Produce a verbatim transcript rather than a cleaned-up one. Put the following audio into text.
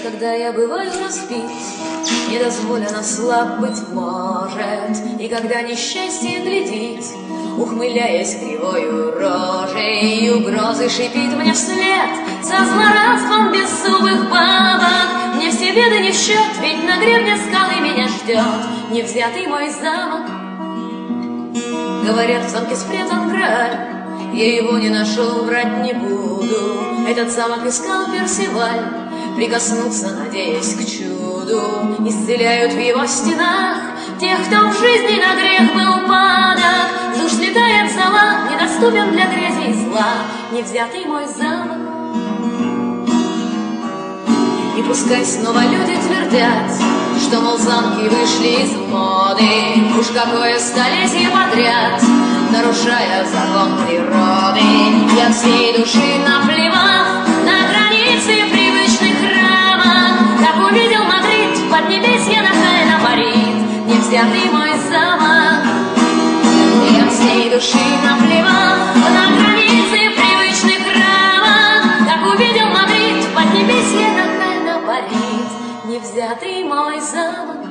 когда я бываю разбит, недозволено слаб быть может, и когда несчастье глядит, ухмыляясь кривою рожей, угрозы шипит мне вслед со злорадством беззубых бабок. Мне все беды не в счет, ведь на гребне скалы меня ждет невзятый мой замок. Говорят, в замке спрятан Грааль, я его не нашел, врать не буду. Этот замок искал Персиваль, прикоснуться, надеясь к чуду. Исцеляют в его стенах тех, кто в жизни на грех был падок. С душ слетает зола, недоступен для грязи и зла невзятый мой замок. И пускай снова люди твердят, что, мол, замки вышли из моды, уж какое столетие подряд, нарушая закон природы. Я всей души наплевав на границы привычных рамок, как увидел Мадрид, поднебесье на Хайна парит невзятый мой замок. Я всей души наплевав на границы привычных рамок, как увидел Мадрид, поднебесье на Хайна парит невзятый мой замок.